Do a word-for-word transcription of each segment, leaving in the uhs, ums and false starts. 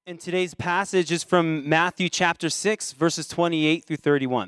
And today's passage is from Matthew chapter six, verses twenty-eight through thirty-one.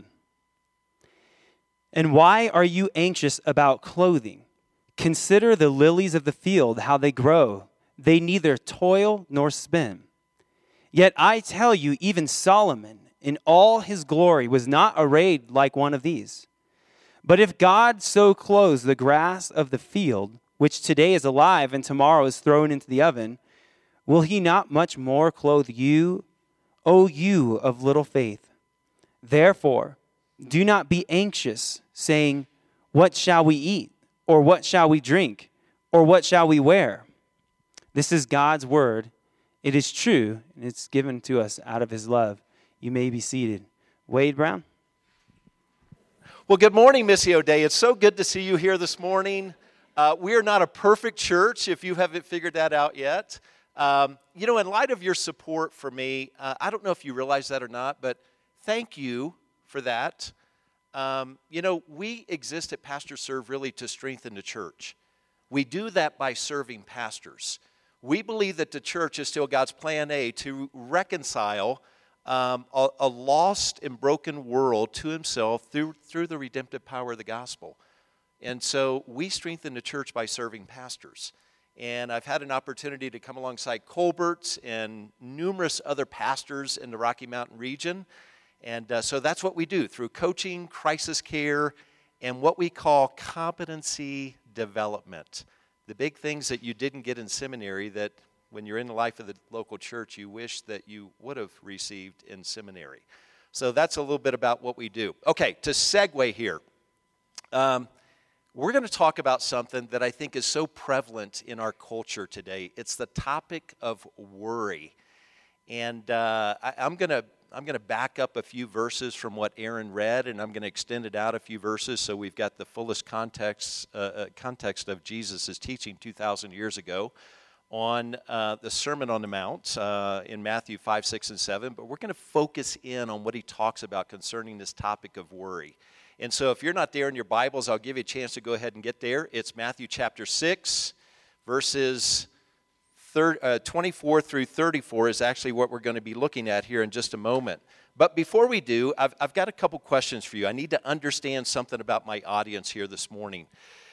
And why are you anxious about clothing? Consider the lilies of the field, how they grow. They neither toil nor spin. Yet I tell you, even Solomon, in all his glory, was not arrayed like one of these. But if God so clothes the grass of the field, which today is alive and tomorrow is thrown into the oven, will he not much more clothe you, O you of little faith? Therefore, do not be anxious, saying, what shall we eat? Or what shall we drink? Or what shall we wear? This is God's word. It is true, and it's given to us out of his love. You may be seated. Wade Brown. Well, good morning, Missio Dei. It's so good to see you here this morning. Uh, we are not a perfect church, if you haven't figured that out yet. Um, you know, in light of your support for me, uh, I don't know if you realize that or not, but thank you for that. Um, you know, we exist at Pastor Serve really to strengthen the church. We do that by serving pastors. We believe that the church is still God's plan A to reconcile um, a, a lost and broken world to himself through, through the redemptive power of the gospel. And so we strengthen the church by serving pastors. And I've had an opportunity to come alongside Colbert and numerous other pastors in the Rocky Mountain region. And uh, so that's what we do through coaching, crisis care, and what we call competency development. The big things that you didn't get in seminary that when you're in the life of the local church, you wish that you would have received in seminary. So that's a little bit about what we do. Okay, to segue here. Um, We're going to talk about something that I think is so prevalent in our culture today. It's the topic of worry. And uh, I, I'm going to I'm going to back up a few verses from what Aaron read, and I'm going to extend it out a few verses so we've got the fullest context uh, uh, context of Jesus' teaching two thousand years ago on uh, the Sermon on the Mount uh, in Matthew five, six, and seven. But we're going to focus in on what he talks about concerning this topic of worry. And so if you're not there in your Bibles, I'll give you a chance to go ahead and get there. It's Matthew chapter six, verses twenty-four through thirty-four is actually what we're going to be looking at here in just a moment. But before we do, I've, I've got a couple questions for you. I need to understand something about my audience here this morning.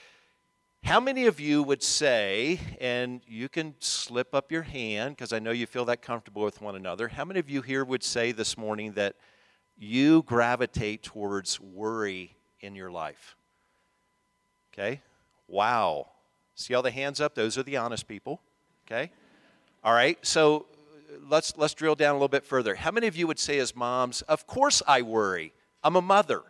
How many of you would say, and you can slip up your hand because I know you feel that comfortable with one another, how many of you here would say this morning that you gravitate towards worry in your life? Okay? Wow. See all the hands up? Those are the honest people. Okay? All right. So let's let's drill down a little bit further. How many of you would say as moms, of course I worry. I'm a mother.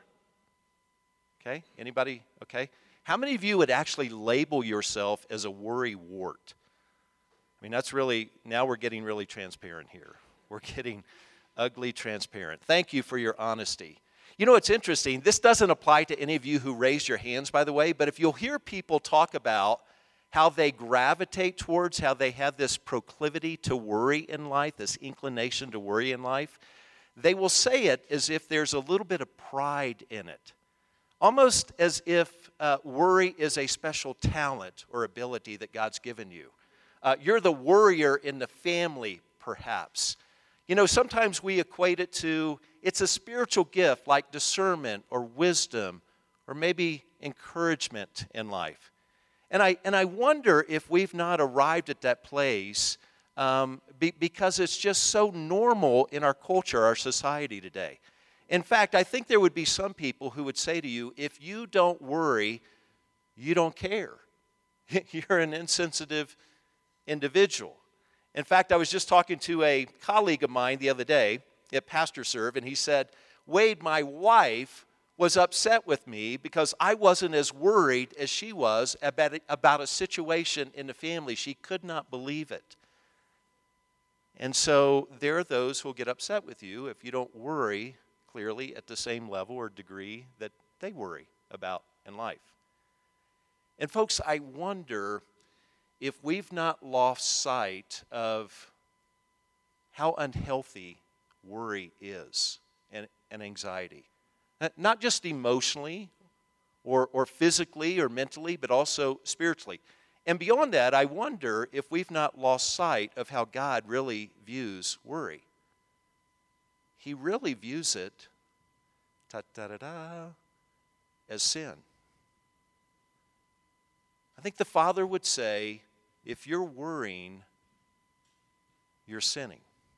Okay? Anybody? Okay? How many of you would actually label yourself as a worry wart? I mean, that's really, now we're getting really transparent here. We're getting ugly transparent. Thank you for your honesty. You know, it's interesting. This doesn't apply to any of you who raised your hands, by the way, but if you'll hear people talk about how they gravitate towards, how they have this proclivity to worry in life, this inclination to worry in life, they will say it as if there's a little bit of pride in it. Almost as if uh, worry is a special talent or ability that God's given you. Uh, you're the worrier in the family, perhaps. You know, sometimes we equate it to, it's a spiritual gift like discernment or wisdom or maybe encouragement in life. And I and I wonder if we've not arrived at that place um, be, because it's just so normal in our culture, our society today. In fact, I think there would be some people who would say to you, if you don't worry, you don't care. You're an insensitive individual. In fact, I was just talking to a colleague of mine the other day at Pastor Serve, and he said, Wade, my wife was upset with me because I wasn't as worried as she was about, about a situation in the family. She could not believe it. And so there are those who will get upset with you if you don't worry clearly at the same level or degree that they worry about in life. And folks, I wonder if we've not lost sight of how unhealthy worry is and, and anxiety. Not just emotionally or, or physically or mentally, but also spiritually. And beyond that, I wonder if we've not lost sight of how God really views worry. He really views it ta-da-da-da, as sin. I think the Father would say, if you're worrying, you're sinning.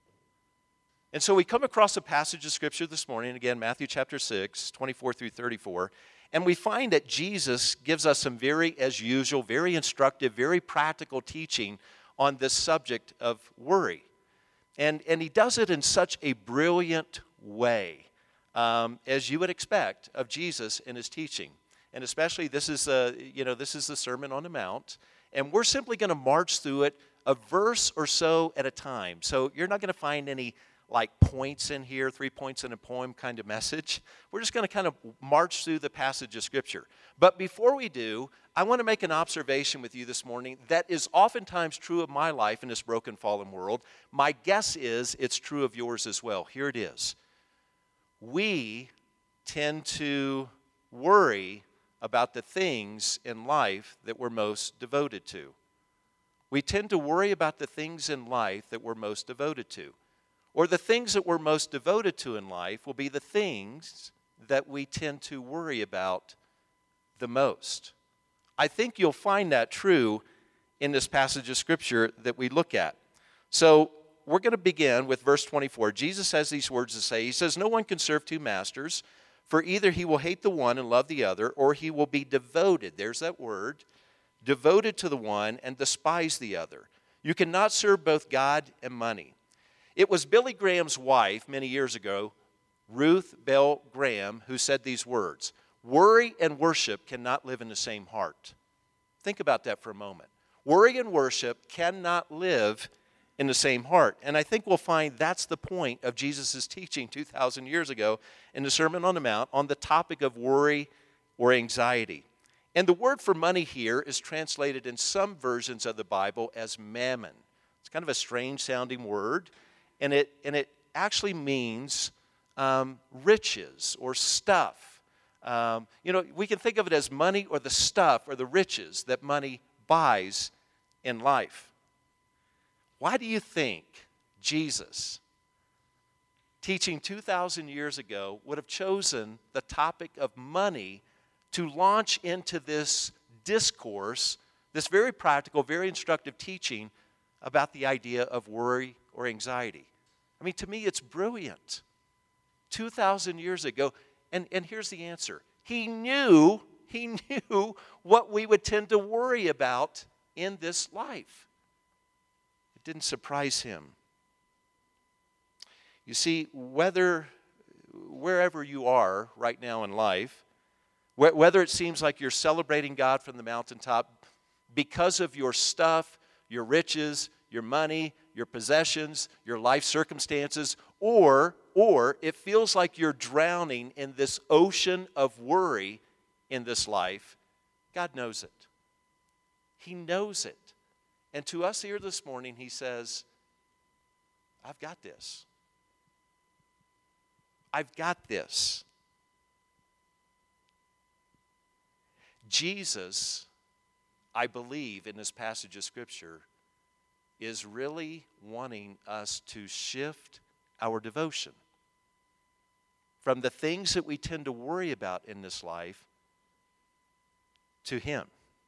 And so we come across a passage of Scripture this morning, again, Matthew chapter six, twenty-four through thirty-four, and we find that Jesus gives us some very, as usual, very instructive, very practical teaching on this subject of worry. And, and he does it in such a brilliant way, um, as you would expect of Jesus in his teaching. And especially this is, uh, you know, this is the Sermon on the Mount, and we're simply going to march through it a verse or so at a time. So you're not going to find any like points in here, three points in a poem kind of message. We're just going to kind of march through the passage of Scripture. But before we do, I want to make an observation with you this morning that is oftentimes true of my life in this broken, fallen world. My guess is it's true of yours as well. Here it is. We tend to worry about the things in life that we're most devoted to. We tend to worry about the things in life that we're most devoted to. Or the things that we're most devoted to in life will be the things that we tend to worry about the most. I think you'll find that true in this passage of Scripture that we look at. So we're going to begin with verse twenty-four. Jesus has these words to say. He says, "No one can serve two masters, for either he will hate the one and love the other, or he will be devoted," there's that word, "devoted to the one and despise the other. You cannot serve both God and money." It was Billy Graham's wife many years ago, Ruth Bell Graham, who said these words, "Worry and worship cannot live in the same heart." Think about that for a moment. Worry and worship cannot live in the same heart. And I think we'll find that's the point of Jesus' teaching two thousand years ago in the Sermon on the Mount on the topic of worry or anxiety. And the word for money here is translated in some versions of the Bible as mammon. It's kind of a strange sounding word. And it, and it actually means um, riches or stuff. Um, you know, we can think of it as money or the stuff or the riches that money buys in life. Why do you think Jesus, teaching two thousand years ago, would have chosen the topic of money to launch into this discourse, this very practical, very instructive teaching about the idea of worry or anxiety? I mean, to me, it's brilliant. two thousand years ago, and, and here's the answer. He knew, he knew what we would tend to worry about in this life. It didn't surprise him. You see, whether, wherever you are right now in life, wh- whether it seems like you're celebrating God from the mountaintop because of your stuff, your riches, your money, your possessions, your life circumstances, or, or it feels like you're drowning in this ocean of worry in this life, God knows it. He knows it. And to us here this morning, he says, I've got this. I've got this. Jesus, I believe in this passage of Scripture, is really wanting us to shift our devotion from the things that we tend to worry about in this life to Him.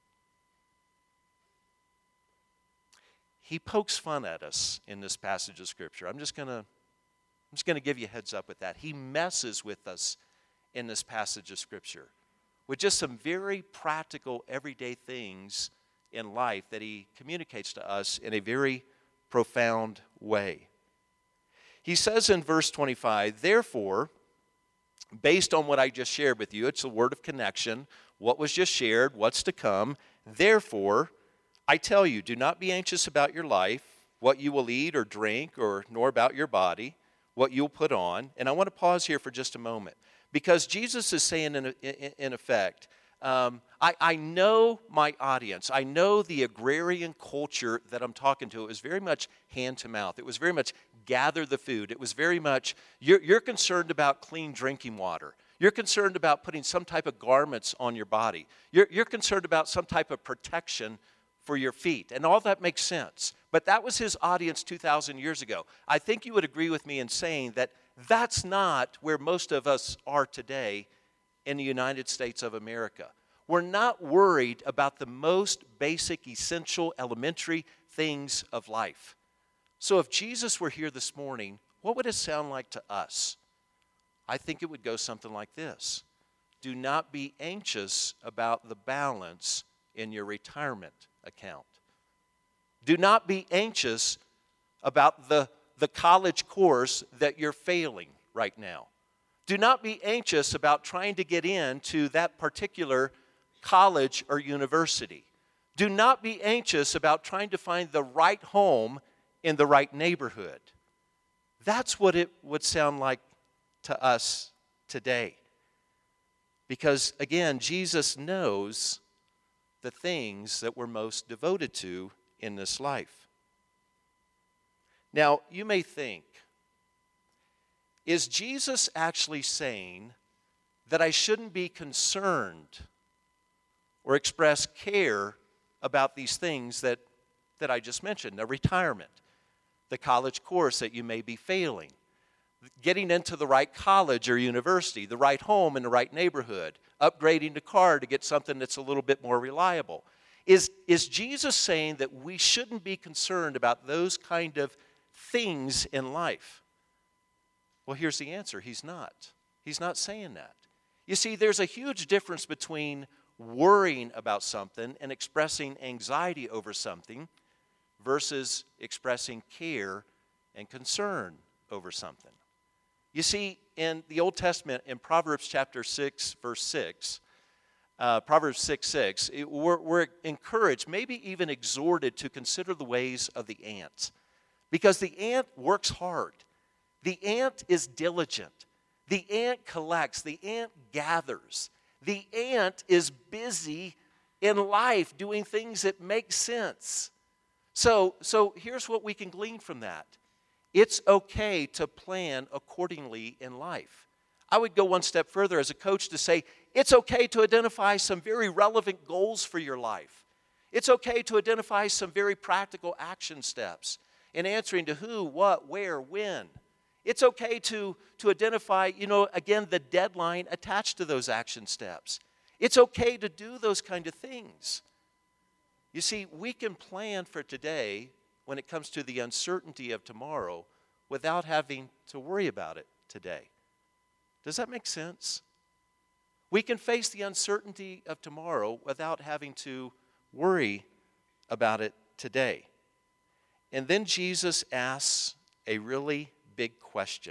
He pokes fun at us in this passage of Scripture. I'm just going to I'm just going to give you a heads up with that. He messes with us in this passage of Scripture with just some very practical, everyday things in life that he communicates to us in a very profound way. He says in verse twenty-five, "Therefore, based on what I just shared with you," it's a word of connection, what was just shared, what's to come, "Therefore, I tell you, do not be anxious about your life, what you will eat or drink, or nor about your body, what you'll put on." And I want to pause here for just a moment, because Jesus is saying in, in, in effect, um, I, I know my audience. I know the agrarian culture that I'm talking to. It was very much hand to mouth. It was very much gather the food. It was very much, you're, you're concerned about clean drinking water. You're concerned about putting some type of garments on your body. You're, you're concerned about some type of protection for your feet. And all that makes sense. But that was his audience two thousand years ago. I think you would agree with me in saying that that's not where most of us are today in the United States of America. We're not worried about the most basic, essential, elementary things of life. So if Jesus were here this morning, what would it sound like to us? I think it would go something like this. Do not be anxious about the balance in your retirement account. Do not be anxious about the, the college course that you're failing right now. Do not be anxious about trying to get into that particular college or university. Do not be anxious about trying to find the right home in the right neighborhood. That's what it would sound like to us today. Because, again, Jesus knows the things that we're most devoted to in this life. Now, you may think, is Jesus actually saying that I shouldn't be concerned or express care about these things that, that I just mentioned, the retirement, the college course that you may be failing, getting into the right college or university, the right home in the right neighborhood, upgrading the car to get something that's a little bit more reliable? Is, is Jesus saying that we shouldn't be concerned about those kind of things in life? Well, here's the answer. He's not. He's not saying that. You see, there's a huge difference between worrying about something and expressing anxiety over something versus expressing care and concern over something. You see, in the Old Testament, in Proverbs chapter six, verse six, uh, Proverbs six, six, it, we're, we're encouraged, maybe even exhorted to consider the ways of the ant. Because the ant works hard. The ant is diligent. The ant collects. The ant gathers. The ant is busy in life doing things that make sense. So, so here's what we can glean from that. It's okay to plan accordingly in life. I would go one step further as a coach to say it's okay to identify some very relevant goals for your life. It's okay to identify some very practical action steps in answering to who, what, where, when. It's okay to, to identify, you know, again, the deadline attached to those action steps. It's okay to do those kind of things. You see, we can plan for today when it comes to the uncertainty of tomorrow without having to worry about it today. Does that make sense? We can face the uncertainty of tomorrow without having to worry about it today. And then Jesus asks a really big question.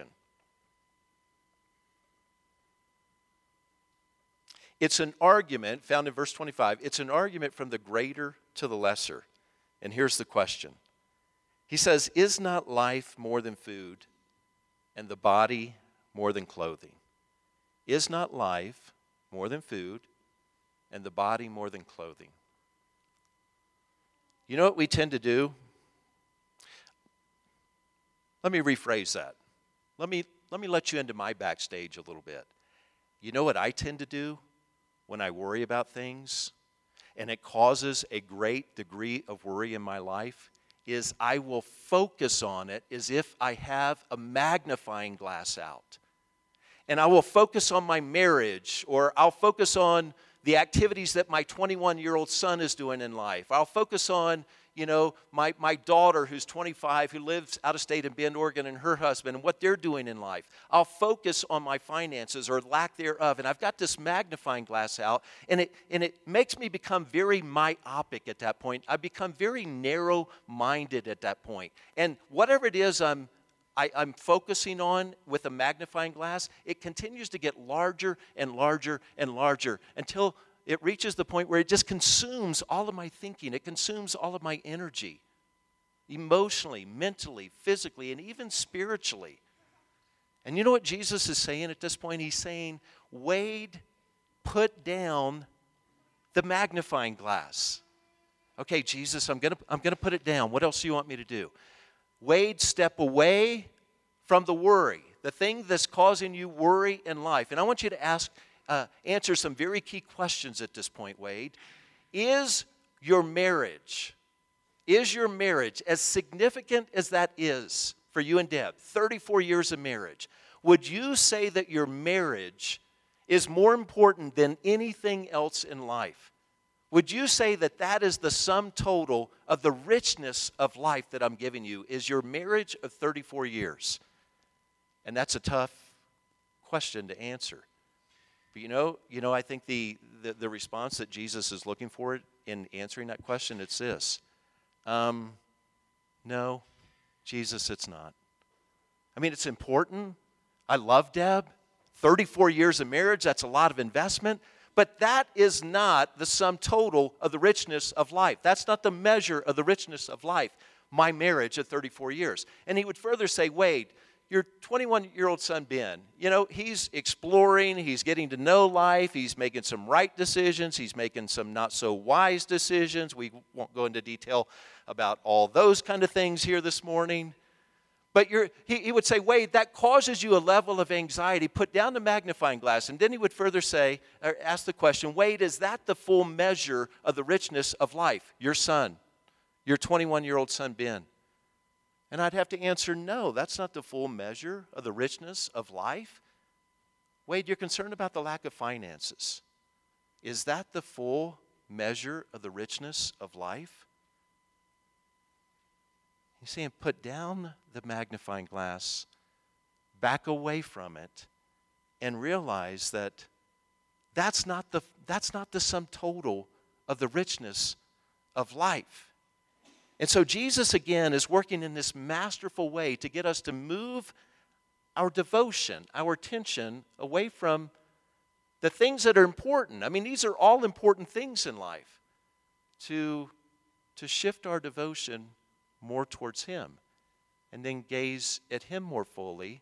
It's an argument found in verse twenty-five. It's an argument from the greater to the lesser. And here's the question. He says, is not life more than food and the body more than clothing? Is not life more than food and the body more than clothing? You know what we tend to do? Let me rephrase that. Let me, let me let you into my backstage a little bit. You know what I tend to do when I worry about things, and it causes a great degree of worry in my life, is I will focus on it as if I have a magnifying glass out. And I will focus on my marriage, or I'll focus on the activities that my twenty-one-year-old son is doing in life. I'll focus on, you know, my, my daughter who's twenty-five, who lives out of state in Bend, Oregon, and her husband, and what they're doing in life. I'll focus on my finances or lack thereof, and I've got this magnifying glass out, and it, and it makes me become very myopic at that point. I become very narrow-minded at that point. And whatever it is I'm I, I'm focusing on with a magnifying glass, it continues to get larger and larger and larger until it reaches the point where it just consumes all of my thinking. It consumes all of my energy, emotionally, mentally, physically, and even spiritually. And you know what Jesus is saying at this point? He's saying, Wade, put down the magnifying glass. Okay, Jesus, I'm gonna, I'm gonna put it down. What else do you want me to do? Wade, step away from the worry, the thing that's causing you worry in life. And I want you to ask, uh, answer some very key questions at this point, Wade. Is your marriage, is your marriage, as significant as that is for you and Deb, thirty-four years of marriage, would you say that your marriage is more important than anything else in life? Would you say that that is the sum total of the richness of life that I'm giving you, is your marriage of thirty-four years? And that's a tough question to answer. But you know, you know, I think the, the, the response that Jesus is looking for in answering that question, it's this. Um, no, Jesus, it's not. I mean, it's important. I love Deb. thirty-four years of marriage, that's a lot of investment. But that is not the sum total of the richness of life. That's not the measure of the richness of life, my marriage of thirty-four years. And he would further say, Wade, your twenty-one-year-old son, Ben, you know, he's exploring, he's getting to know life, he's making some right decisions, he's making some not-so-wise decisions. We won't go into detail about all those kind of things here this morning. But you're, he, he would say, Wade, that causes you a level of anxiety. Put down the magnifying glass. And then he would further say, or ask the question, Wade, is that the full measure of the richness of life? Your son, your twenty-one-year-old son, Ben. And I'd have to answer, no, that's not the full measure of the richness of life. Wade, you're concerned about the lack of finances. Is that the full measure of the richness of life? He's saying, put down the magnifying glass, back away from it, and realize that that's not the, that's not the sum total of the richness of life. And so Jesus, again, is working in this masterful way to get us to move our devotion, our attention away from the things that are important. I mean, these are all important things in life. To, to shift our devotion more towards Him, and then gaze at Him more fully,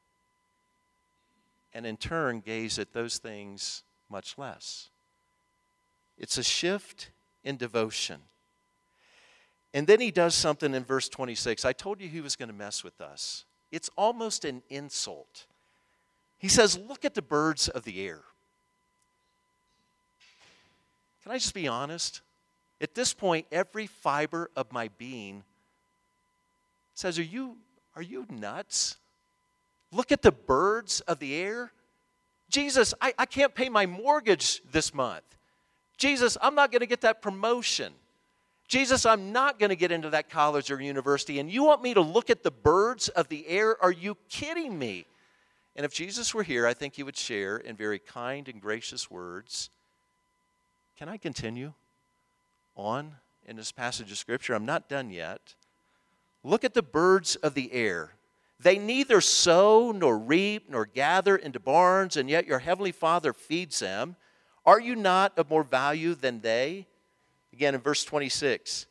and in turn gaze at those things much less. It's a shift in devotion. And then he does something in verse twenty-six. I told you he was going to mess with us. It's almost an insult. He says, look at the birds of the air. Can I just be honest? At this point, every fiber of my being says, are you, are you nuts? Look at the birds of the air. Jesus, I, I can't pay my mortgage this month. Jesus, I'm not going to get that promotion. Jesus, I'm not going to get into that college or university. And you want me to look at the birds of the air? Are you kidding me? And if Jesus were here, I think he would share in very kind and gracious words. Can I continue on in this passage of Scripture? I'm not done yet. Look at the birds of the air. They neither sow nor reap nor gather into barns, and yet your heavenly Father feeds them. Are you not of more value than they? Again, in verse twenty-six.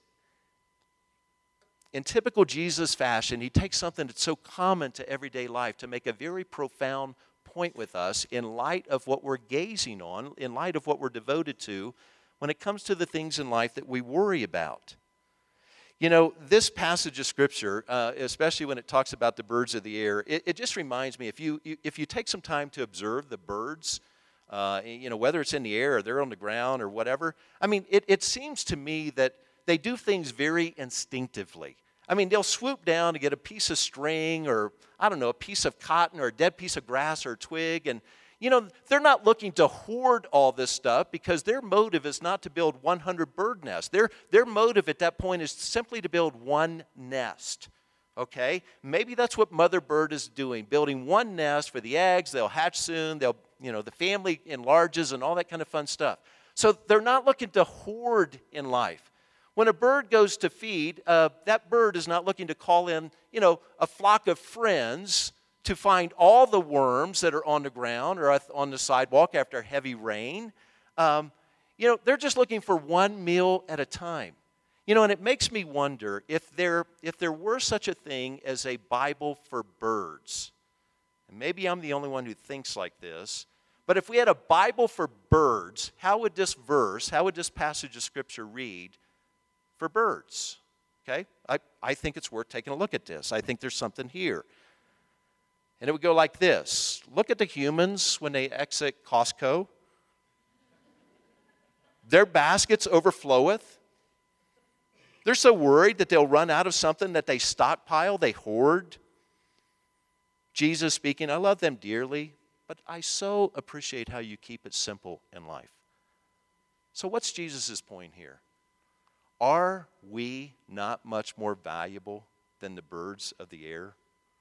In typical Jesus fashion, he takes something that's so common to everyday life to make a very profound point with us in light of what we're gazing on, in light of what we're devoted to, when it comes to the things in life that we worry about. You know, this passage of Scripture, uh, especially when it talks about the birds of the air, it, it just reminds me, if you, you if you take some time to observe the birds, uh, you know, whether it's in the air or they're on the ground or whatever, I mean, it, it seems to me that they do things very instinctively. I mean, they'll swoop down to get a piece of string or, I don't know, a piece of cotton or a dead piece of grass or a twig, and you know, they're not looking to hoard all this stuff because their motive is not to build one hundred bird nests. Their, their motive at that point is simply to build one nest, okay? Maybe that's what Mother Bird is doing, building one nest for the eggs. They'll hatch soon. They'll, you know, the family enlarges and all that kind of fun stuff. So they're not looking to hoard in life. When a bird goes to feed, uh, that bird is not looking to call in, you know, a flock of friends to find all the worms that are on the ground or on the sidewalk after heavy rain. Um, you know, they're just looking for one meal at a time. You know, and it makes me wonder if there, if there were such a thing as a Bible for birds. And maybe I'm the only one who thinks like this. But if we had a Bible for birds, how would this verse, how would this passage of Scripture read for birds? Okay? I, I think it's worth taking a look at this. I think there's something here. And it would go like this. Look at the humans when they exit Costco. Their baskets overfloweth. They're so worried that they'll run out of something that they stockpile, they hoard. Jesus speaking, I love them dearly, but I so appreciate how you keep it simple in life. So what's Jesus' point here? Are we not much more valuable than the birds of the air?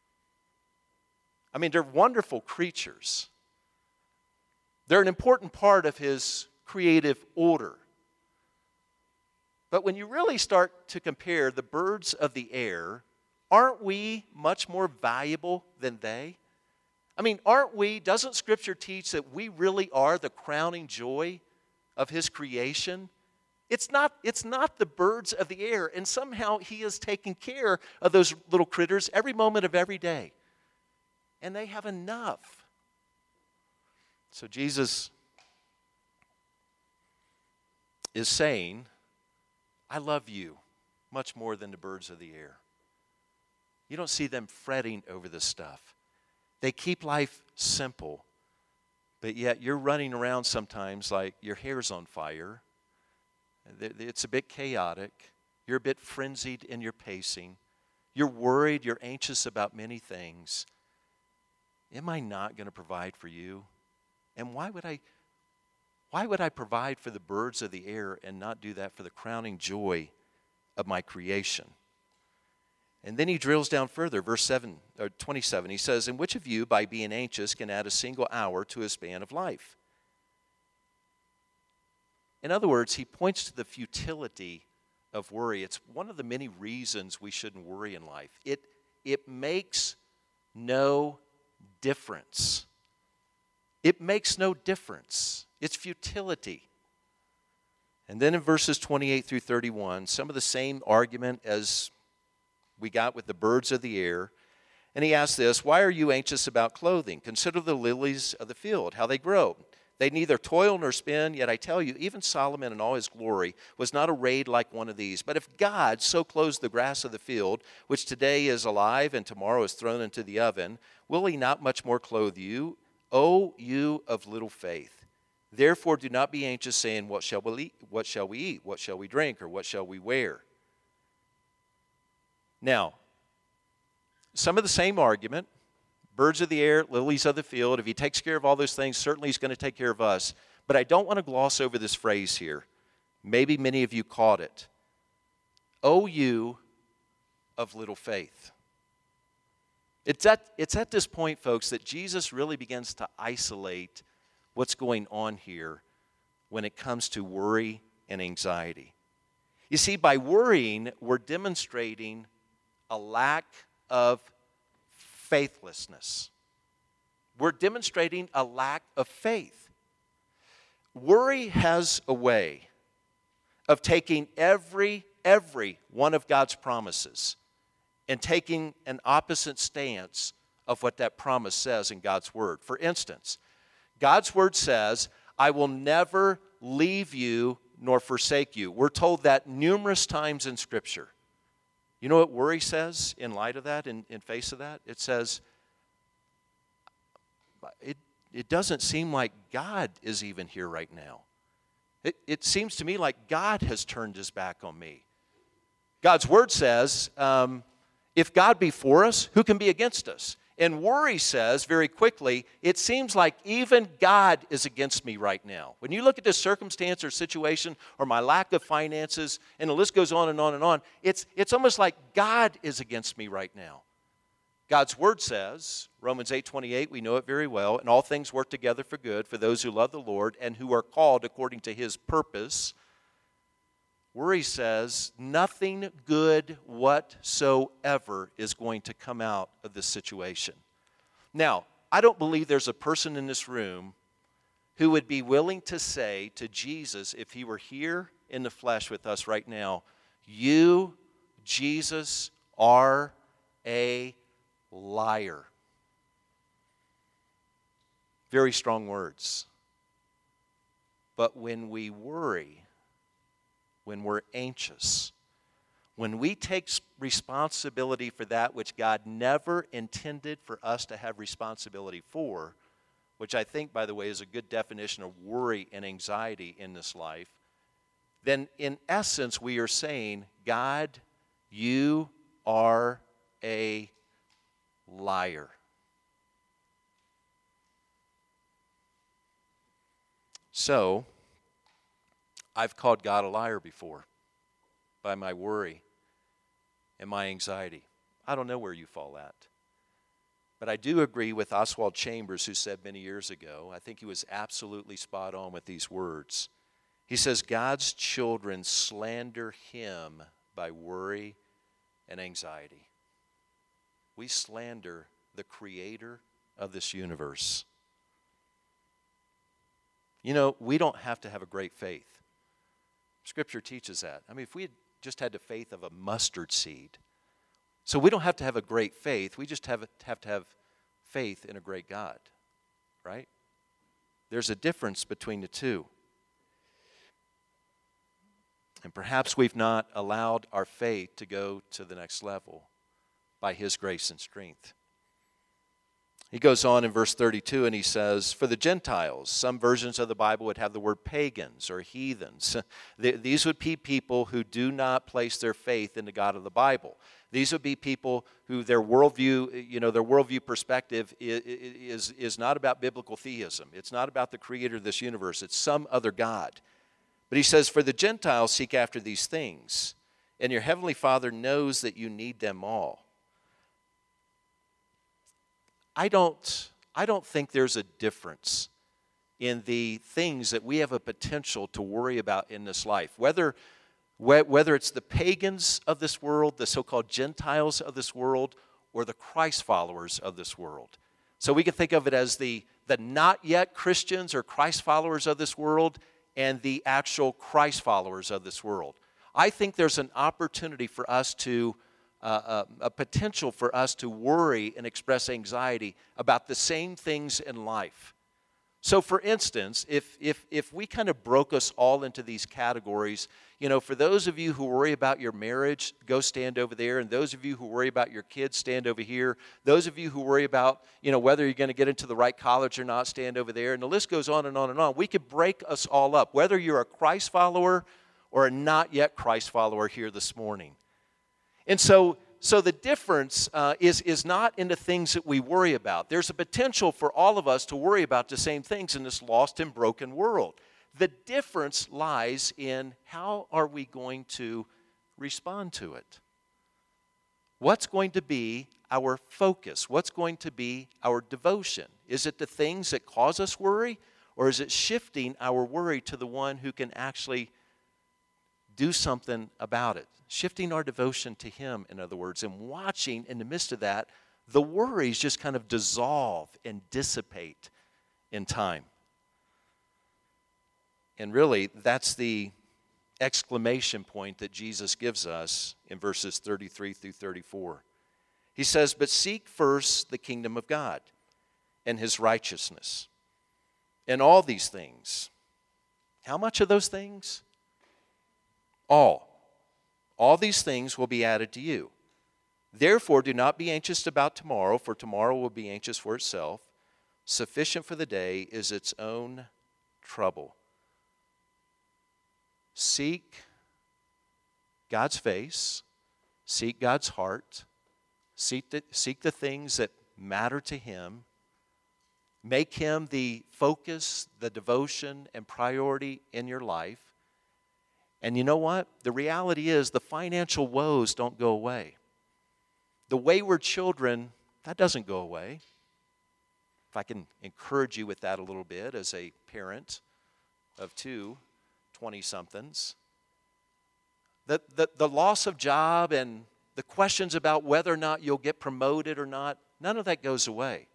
I mean, they're wonderful creatures. They're an important part of his creative order. But when you really start to compare the birds of the air, aren't we much more valuable than they? I mean, aren't we, doesn't Scripture teach that we really are the crowning joy of his creation? It's not, it's not the birds of the air, and somehow he is taking care of those little critters every moment of every day. And they have enough. So Jesus is saying, I love you much more than the birds of the air. You don't see them fretting over this stuff. They keep life simple, but yet you're running around sometimes like your hair's on fire. It's a bit chaotic. You're a bit frenzied in your pacing. You're worried, you're anxious about many things. Am I not going to provide for you? And why would I why would I provide for the birds of the air and not do that for the crowning joy of my creation? And then he drills down further, verse seven or twenty-seven. He says, "And which of you, by being anxious, can add a single hour to his span of life?" In other words, he points to the futility of worry. It's one of the many reasons we shouldn't worry in life. It, it makes no difference. It makes no difference. It's futility. And then in verses twenty-eight through thirty-one, some of the same argument as we got with the birds of the air. And he asks this, "Why are you anxious about clothing? Consider the lilies of the field, how they grow. They neither toil nor spin, yet I tell you, even Solomon in all his glory was not arrayed like one of these. But if God so clothes the grass of the field, which today is alive and tomorrow is thrown into the oven, will he not much more clothe you, O you of little faith? Therefore do not be anxious, saying, What shall we eat? What shall we eat? What shall we drink? Or what shall we wear?" Now, some of the same argument. Birds of the air, lilies of the field. If he takes care of all those things, certainly he's going to take care of us. But I don't want to gloss over this phrase here. Maybe many of you caught it. O you of little faith. It's at, it's at this point, folks, that Jesus really begins to isolate what's going on here when it comes to worry and anxiety. You see, by worrying, we're demonstrating a lack of faithlessness. We're demonstrating a lack of faith. Worry has a way of taking every, every one of God's promises and taking an opposite stance of what that promise says in God's Word. For instance, God's Word says, "I will never leave you nor forsake you." We're told that numerous times in Scripture. You know what worry says in light of that, in, in face of that? It says, it, it doesn't seem like God is even here right now. It, it seems to me like God has turned his back on me. God's Word says, um, if God be for us, who can be against us? And worry says very quickly, it seems like even God is against me right now. When you look at this circumstance or situation or my lack of finances, and the list goes on and on and on, it's, it's almost like God is against me right now. God's Word says, Romans eight twenty-eight, we know it very well, "And all things work together for good for those who love the Lord and who are called according to his purpose." Worry says nothing good whatsoever is going to come out of this situation. Now, I don't believe there's a person in this room who would be willing to say to Jesus, if he were here in the flesh with us right now, "You, Jesus, are a liar." Very strong words. But when we worry, when we're anxious, when we take responsibility for that which God never intended for us to have responsibility for, which I think, by the way, is a good definition of worry and anxiety in this life, then in essence we are saying God, you are a liar. So, I've called God a liar before by my worry and my anxiety. I don't know where you fall at. But I do agree with Oswald Chambers, who said many years ago, I think he was absolutely spot on with these words. He says, God's children slander him by worry and anxiety. We slander the creator of this universe. You know, we don't have to have a great faith. Scripture teaches that. I mean, if we had just had the faith of a mustard seed, so we don't have to have a great faith. We just have, have to have faith in a great God, right? There's a difference between the two. And perhaps we've not allowed our faith to go to the next level by His grace and strength. He goes on in verse thirty-two and he says, for the Gentiles, some versions of the Bible would have the word pagans or heathens. These would be people who do not place their faith in the God of the Bible. These would be people who their worldview, you know, their worldview perspective is, is, is not about biblical theism. It's not about the creator of this universe. It's some other God. But he says, for the Gentiles seek after these things, and your heavenly Father knows that you need them all. I don't, I don't think there's a difference in the things that we have a potential to worry about in this life. Whether, whether it's the pagans of this world, the so-called Gentiles of this world, or the Christ followers of this world. So we can think of it as the, the not yet Christians or Christ followers of this world and the actual Christ followers of this world. I think there's an opportunity for us to Uh, a, a potential for us to worry and express anxiety about the same things in life. So for instance, if, if, if we kind of broke us all into these categories, you know, for those of you who worry about your marriage, go stand over there. And those of you who worry about your kids, stand over here. Those of you who worry about, you know, whether you're going to get into the right college or not, stand over there. And the list goes on and on and on. We could break us all up, whether you're a Christ follower or a not yet Christ follower here this morning. And so, so the difference uh, is, is not in the things that we worry about. There's a potential for all of us to worry about the same things in this lost and broken world. The difference lies in how are we going to respond to it? What's going to be our focus? What's going to be our devotion? Is it the things that cause us worry, or is it shifting our worry to the one who can actually do something about it? Shifting our devotion to Him, in other words, and watching in the midst of that, the worries just kind of dissolve and dissipate in time. And really, that's the exclamation point that Jesus gives us in verses thirty-three through thirty-four. He says, but seek first the kingdom of God and His righteousness, and all these things. How much of those things? All. All these things will be added to you. Therefore, do not be anxious about tomorrow, for tomorrow will be anxious for itself. Sufficient for the day is its own trouble. Seek God's face. Seek God's heart. Seek the, seek the things that matter to Him. Make Him the focus, the devotion, and priority in your life. And you know what? The reality is the financial woes don't go away. The wayward children, that doesn't go away. If I can encourage you with that a little bit as a parent of two twenty-somethings. The, the, the loss of job and the questions about whether or not you'll get promoted or not, none of that goes away.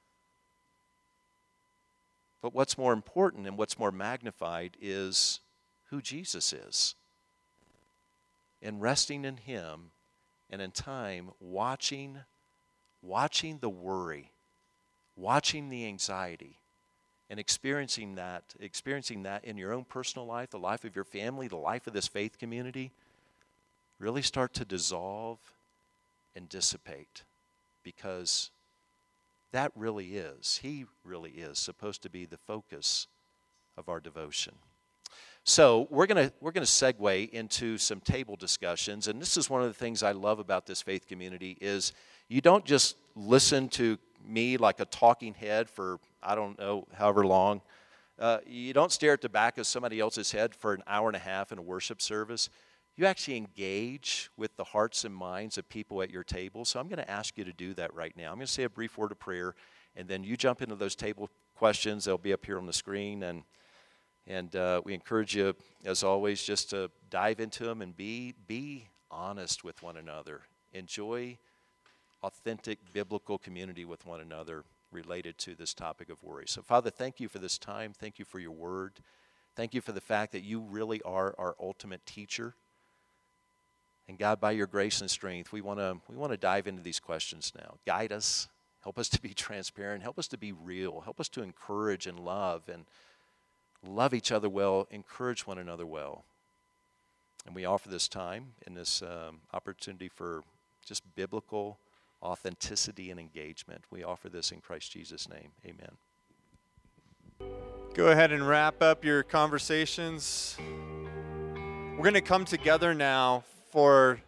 But what's more important and what's more magnified is who Jesus is, and resting in Him, and in time watching, watching the worry, watching the anxiety, and experiencing that, experiencing that in your own personal life, the life of your family, the life of this faith community, really start to dissolve and dissipate, because that really is, He really is supposed to be the focus of our devotion. So we're gonna we're gonna segue into some table discussions, and this is one of the things I love about this faith community is you don't just listen to me like a talking head for I don't know however long. Uh, you don't stare at the back of somebody else's head for an hour and a half in a worship service. You actually engage with the hearts and minds of people at your table. So I'm going to ask you to do that right now. I'm going to say a brief word of prayer, and then you jump into those table questions. They'll be up here on the screen, and and uh, we encourage you, as always, just to dive into them and be be honest with one another. Enjoy authentic biblical community with one another related to this topic of worry. So, Father, thank you for this time. Thank you for your word. Thank you for the fact that you really are our ultimate teacher. And God, by your grace and strength, we want to we want to dive into these questions now. Guide us. Help us to be transparent. Help us to be real. Help us to encourage and love and love each other well, encourage one another well. And we offer this time and this um, opportunity for just biblical authenticity and engagement. We offer this in Christ Jesus' name. Amen. Go ahead and wrap up your conversations. We're going to come together now for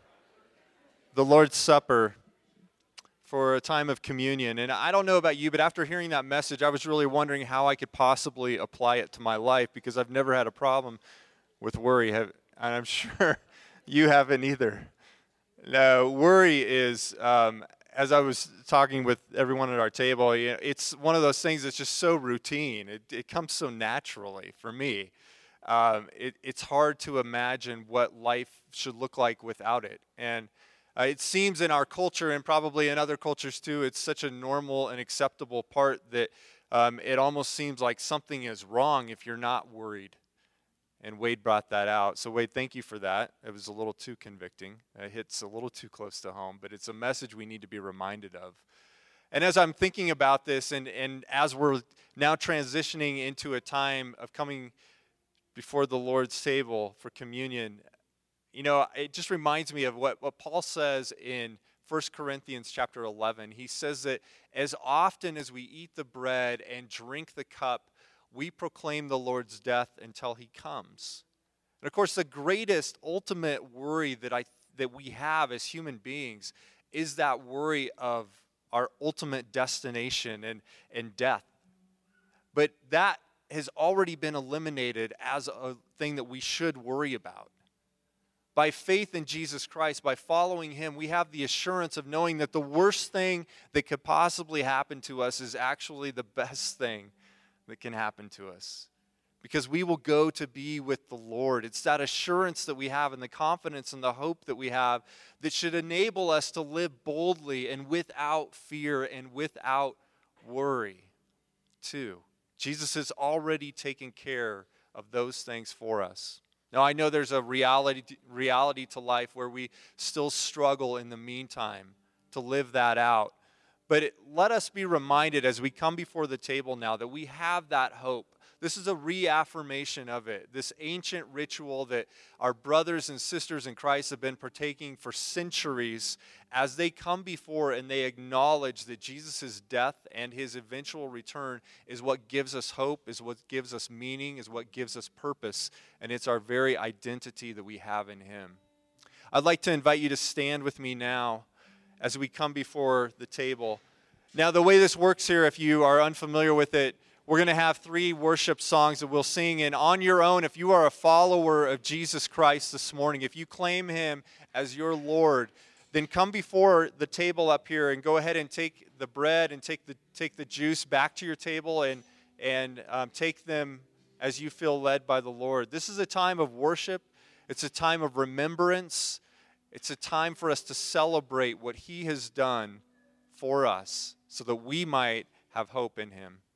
the Lord's Supper, for a time of communion. And I don't know about you, but after hearing that message, I was really wondering how I could possibly apply it to my life, because I've never had a problem with worry, and I'm sure you haven't either. No, worry is, um, as I was talking with everyone at our table, you know, it's one of those things that's just so routine. It, it comes so naturally for me. Um, it, it's hard to imagine what life should look like without it. And uh, it seems in our culture, and probably in other cultures too, it's such a normal and acceptable part that um, it almost seems like something is wrong if you're not worried. And Wade brought that out. So Wade, thank you for that. It was a little too convicting. It hits a little too close to home, but it's a message we need to be reminded of. And as I'm thinking about this, and, and as we're now transitioning into a time of coming before the Lord's table for communion, you know, it just reminds me of what, what Paul says in First Corinthians chapter eleven. He says that as often as we eat the bread and drink the cup, we proclaim the Lord's death until he comes. And of course, the greatest ultimate worry that I that we have as human beings is that worry of our ultimate destination and, and death. But that has already been eliminated as a thing that we should worry about. By faith in Jesus Christ, by following him, we have the assurance of knowing that the worst thing that could possibly happen to us is actually the best thing that can happen to us. Because we will go to be with the Lord. It's that assurance that we have and the confidence and the hope that we have that should enable us to live boldly and without fear and without worry too. Jesus has already taken care of those things for us. Now, I know there's a reality, reality to life where we still struggle in the meantime to live that out. But it, let us be reminded as we come before the table now that we have that hope. This is a reaffirmation of it, this ancient ritual that our brothers and sisters in Christ have been partaking for centuries as they come before and they acknowledge that Jesus' death and his eventual return is what gives us hope, is what gives us meaning, is what gives us purpose, and it's our very identity that we have in him. I'd like to invite you to stand with me now as we come before the table. Now, the way this works here, if you are unfamiliar with it, we're going to have three worship songs that we'll sing. And on your own, if you are a follower of Jesus Christ this morning, if you claim him as your Lord, then come before the table up here and go ahead and take the bread and take the take the juice back to your table and, and um, take them as you feel led by the Lord. This is a time of worship. It's a time of remembrance. It's a time for us to celebrate what he has done for us so that we might have hope in him.